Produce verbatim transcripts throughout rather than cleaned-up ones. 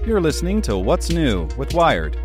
You're listening to What's New with Wired.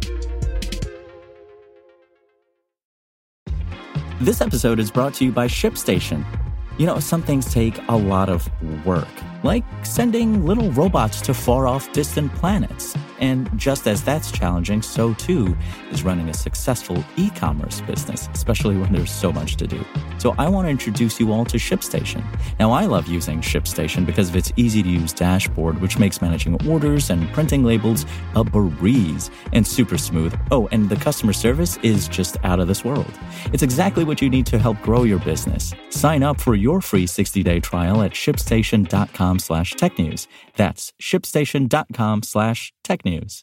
This episode is brought to you by ShipStation. You know, some things take a lot of work, like sending little robots to far-off distant planets. And just as that's challenging, so too is running a successful e-commerce business, especially when there's so much to do. So I want to introduce you all to ShipStation. Now, I love using ShipStation because of its easy-to-use dashboard, which makes managing orders and printing labels a breeze and super smooth. Oh, and the customer service is just out of this world. It's exactly what you need to help grow your business. Sign up for your free sixty-day trial at shipstation.com slash technews. That's shipstation.com slash technews.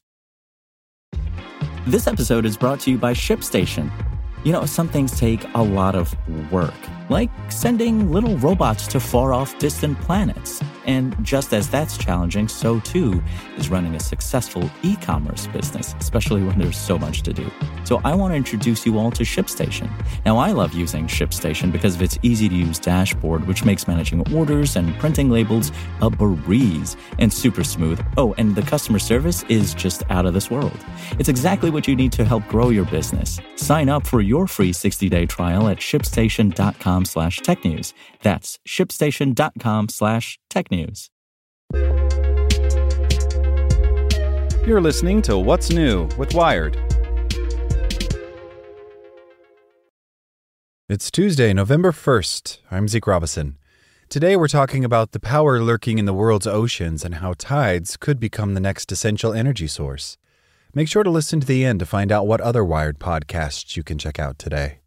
This episode is brought to you by ShipStation. You know, some things take a lot of work, like sending little robots to far-off distant planets. And just as that's challenging, so too is running a successful e-commerce business, especially when there's so much to do. So I want to introduce you all to ShipStation. Now, I love using ShipStation because of its easy-to-use dashboard, which makes managing orders and printing labels a breeze and super smooth. Oh, and the customer service is just out of this world. It's exactly what you need to help grow your business. Sign up for your free sixty-day trial at shipstation.com slash technews. That's shipstation.com slash technews. You're listening to What's New with Wired. It's Tuesday, November first. I'm Zeke Robison. Today we're talking about the power lurking in the world's oceans and how tides could become the next essential energy source. Make sure to listen to the end to find out what other Wired podcasts you can check out today.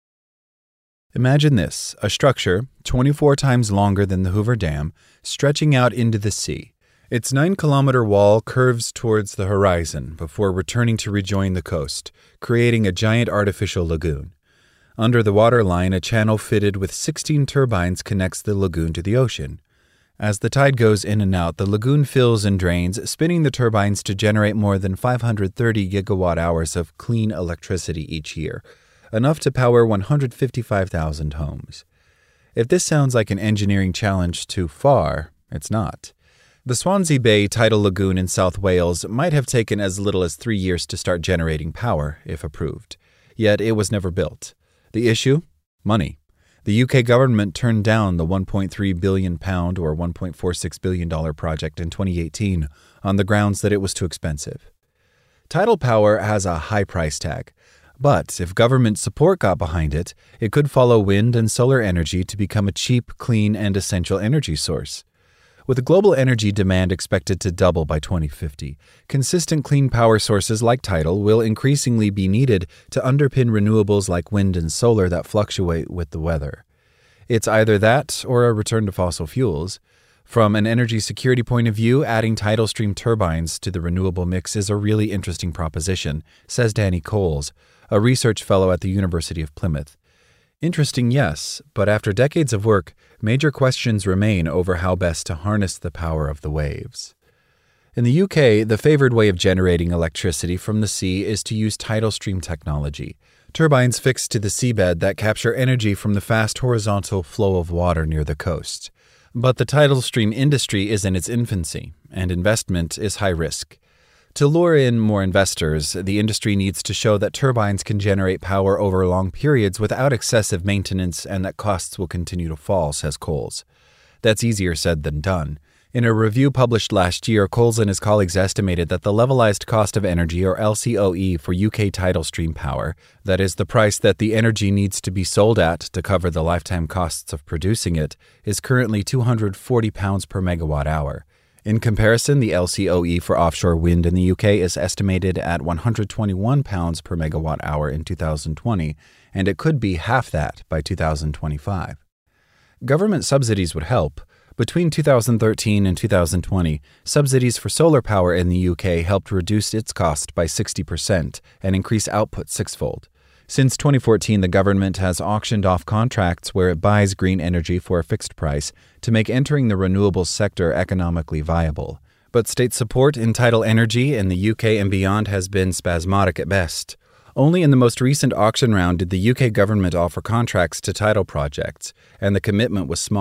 Imagine this, a structure twenty-four times longer than the Hoover Dam, stretching out into the sea. Its nine-kilometer wall curves towards the horizon before returning to rejoin the coast, creating a giant artificial lagoon. Under the waterline, a channel fitted with sixteen turbines connects the lagoon to the ocean. As the tide goes in and out, the lagoon fills and drains, spinning the turbines to generate more than five hundred thirty gigawatt hours of clean electricity each year, enough to power one hundred fifty-five thousand homes. If this sounds like an engineering challenge too far, it's not. The Swansea Bay tidal lagoon in South Wales might have taken as little as three years to start generating power, if approved. Yet it was never built. The issue? Money. The U K government turned down the one point three billion pound or one point four six billion dollars project in twenty eighteen on the grounds that it was too expensive. Tidal power has a high price tag, but if government support got behind it, it could follow wind and solar energy to become a cheap, clean, and essential energy source. With global energy demand expected to double by twenty fifty, consistent clean power sources like tidal will increasingly be needed to underpin renewables like wind and solar that fluctuate with the weather. It's either that or a return to fossil fuels. From an energy security point of view, adding tidal stream turbines to the renewable mix is a really interesting proposition, says Danny Coles, a research fellow at the University of Plymouth. Interesting, yes, but after decades of work, major questions remain over how best to harness the power of the waves. In the U K, the favored way of generating electricity from the sea is to use tidal stream technology, turbines fixed to the seabed that capture energy from the fast horizontal flow of water near the coast. But the tidal stream industry is in its infancy, and investment is high risk. To lure in more investors, the industry needs to show that turbines can generate power over long periods without excessive maintenance and that costs will continue to fall, says Coles. That's easier said than done. In a review published last year, Coles and his colleagues estimated that the levelized cost of energy, or L C O E, for U K tidal stream power, that is, the price that the energy needs to be sold at to cover the lifetime costs of producing it, is currently two hundred forty pounds per megawatt hour. In comparison, the L C O E for offshore wind in the U K is estimated at one hundred twenty-one pounds per megawatt hour in two thousand twenty, and it could be half that by two thousand twenty-five. Government subsidies would help. Between two thousand thirteen and two thousand twenty, subsidies for solar power in the U K helped reduce its cost by sixty percent and increase output sixfold. Since twenty fourteen, the government has auctioned off contracts where it buys green energy for a fixed price to make entering the renewables sector economically viable. But state support in tidal energy in the U K and beyond has been spasmodic at best. Only in the most recent auction round did the U K government offer contracts to tidal projects, and the commitment was small.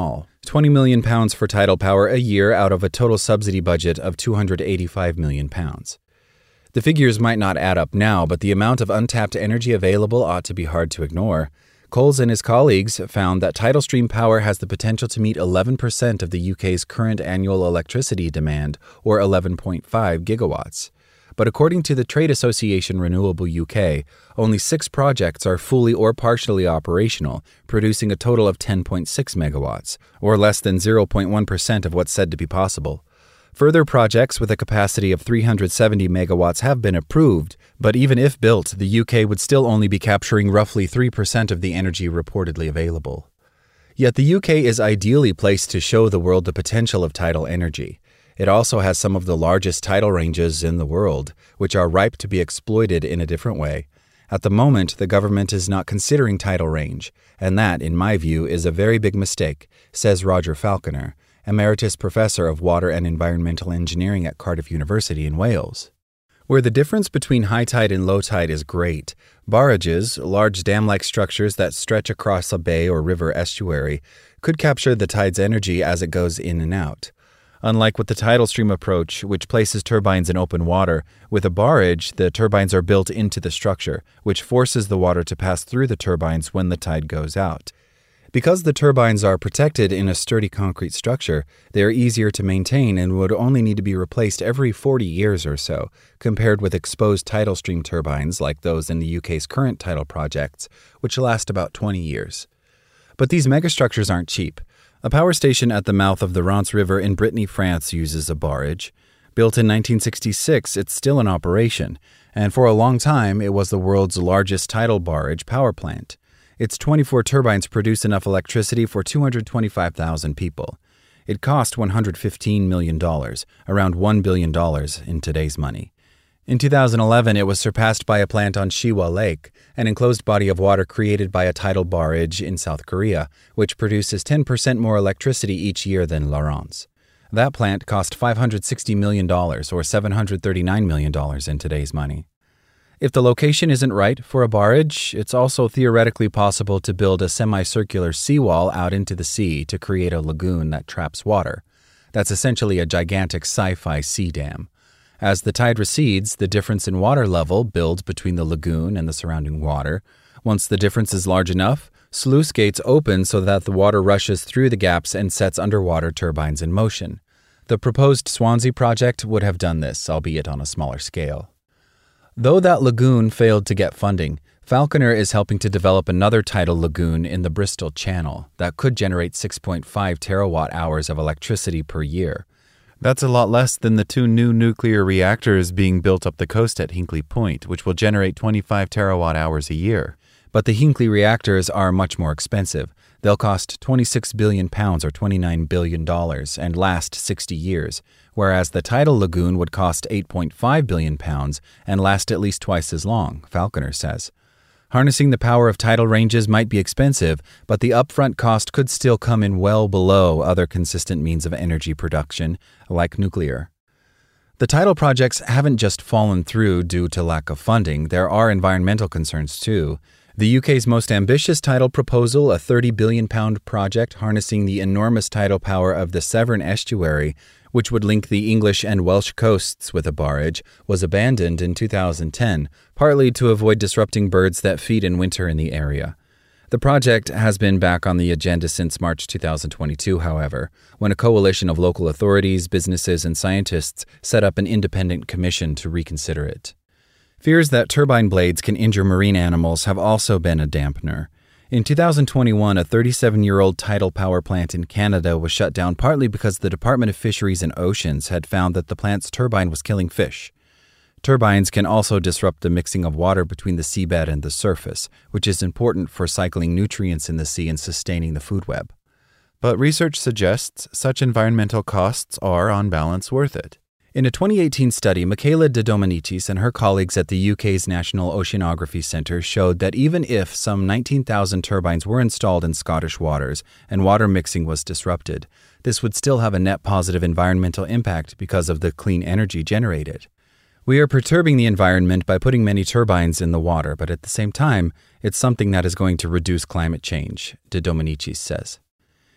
twenty million pounds for tidal power a year out of a total subsidy budget of two hundred eighty-five million pounds. The figures might not add up now, but the amount of untapped energy available ought to be hard to ignore. Coles and his colleagues found that tidal stream power has the potential to meet eleven percent of the U K's current annual electricity demand, or eleven point five gigawatts. But according to the trade association Renewable U K, only six projects are fully or partially operational, producing a total of ten point six megawatts, or less than zero point one percent of what's said to be possible. Further projects with a capacity of three hundred seventy megawatts have been approved, but even if built, the U K would still only be capturing roughly three percent of the energy reportedly available. Yet the U K is ideally placed to show the world the potential of tidal energy. It also has some of the largest tidal ranges in the world, which are ripe to be exploited in a different way. At the moment, the government is not considering tidal range, and that, in my view, is a very big mistake, says Roger Falconer, Emeritus Professor of Water and Environmental Engineering at Cardiff University in Wales. Where the difference between high tide and low tide is great, barrages, large dam-like structures that stretch across a bay or river estuary, could capture the tide's energy as it goes in and out. Unlike with the tidal stream approach, which places turbines in open water, with a barrage, the turbines are built into the structure, which forces the water to pass through the turbines when the tide goes out. Because the turbines are protected in a sturdy concrete structure, they are easier to maintain and would only need to be replaced every forty years or so, compared with exposed tidal stream turbines like those in the U K's current tidal projects, which last about twenty years. But these megastructures aren't cheap. A power station at the mouth of the Rance River in Brittany, France uses a barrage. Built in nineteen sixty-six, it's still in operation, and for a long time it was the world's largest tidal barrage power plant. Its twenty-four turbines produce enough electricity for two hundred twenty-five thousand people. It cost one hundred fifteen million dollars, around one billion dollars in today's money. In two thousand eleven, it was surpassed by a plant on Siwa Lake, an enclosed body of water created by a tidal barrage in South Korea, which produces ten percent more electricity each year than La Rance. That plant cost five hundred sixty million dollars, or seven hundred thirty-nine million dollars in today's money. If the location isn't right for a barrage, it's also theoretically possible to build a semicircular seawall out into the sea to create a lagoon that traps water. That's essentially a gigantic sci-fi sea dam. As the tide recedes, the difference in water level builds between the lagoon and the surrounding water. Once the difference is large enough, sluice gates open so that the water rushes through the gaps and sets underwater turbines in motion. The proposed Swansea project would have done this, albeit on a smaller scale. Though that lagoon failed to get funding, Falconer is helping to develop another tidal lagoon in the Bristol Channel that could generate six point five terawatt hours of electricity per year. That's a lot less than the two new nuclear reactors being built up the coast at Hinkley Point, which will generate twenty-five terawatt hours a year. But the Hinkley reactors are much more expensive. They'll cost twenty-six billion pounds or twenty-nine billion dollars and last sixty years, whereas the tidal lagoon would cost eight point five billion pounds and last at least twice as long, Falconer says. Harnessing the power of tidal ranges might be expensive, but the upfront cost could still come in well below other consistent means of energy production, like nuclear. The tidal projects haven't just fallen through due to lack of funding. There are environmental concerns too. The U K's most ambitious tidal proposal, a thirty billion pound project harnessing the enormous tidal power of the Severn estuary, which would link the English and Welsh coasts with a barrage, was abandoned in two thousand ten, partly to avoid disrupting birds that feed in winter in the area. The project has been back on the agenda since March two thousand twenty-two, however, when a coalition of local authorities, businesses, and scientists set up an independent commission to reconsider it. Fears that turbine blades can injure marine animals have also been a dampener. In two thousand twenty-one, a thirty-seven-year-old tidal power plant in Canada was shut down partly because the Department of Fisheries and Oceans had found that the plant's turbine was killing fish. Turbines can also disrupt the mixing of water between the seabed and the surface, which is important for cycling nutrients in the sea and sustaining the food web. But research suggests such environmental costs are, on balance, worth it. In a twenty eighteen study, Michaela De Dominicis and her colleagues at the U K's National Oceanography Centre showed that even if some nineteen thousand turbines were installed in Scottish waters and water mixing was disrupted, this would still have a net positive environmental impact because of the clean energy generated. We are perturbing the environment by putting many turbines in the water, but at the same time, it's something that is going to reduce climate change, De Dominicis says.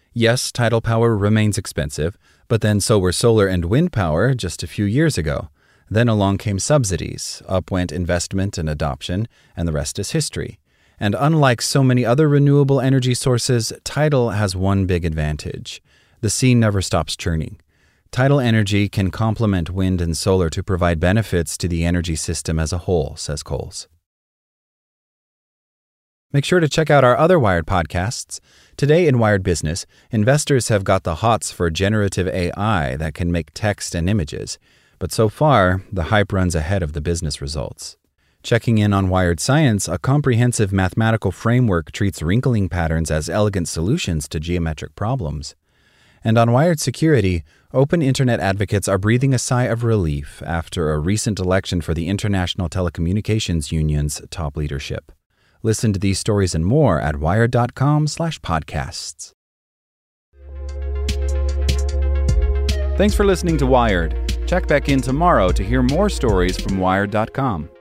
Yes, tidal power remains expensive, but then so were solar and wind power just a few years ago. Then along came subsidies, up went investment and adoption, and the rest is history. And unlike so many other renewable energy sources, tidal has one big advantage. The sea never stops churning. Tidal energy can complement wind and solar to provide benefits to the energy system as a whole, says Coles. Make sure to check out our other Wired podcasts. Today in Wired Business, investors have got the hots for generative A I that can make text and images. But so far, the hype runs ahead of the business results. Checking in on Wired Science, a comprehensive mathematical framework treats wrinkling patterns as elegant solutions to geometric problems. And on Wired Security, open internet advocates are breathing a sigh of relief after a recent election for the International Telecommunications Union's top leadership. Listen to these stories and more at wired.com slash podcasts. Thanks for listening to Wired. Check back in tomorrow to hear more stories from wired dot com.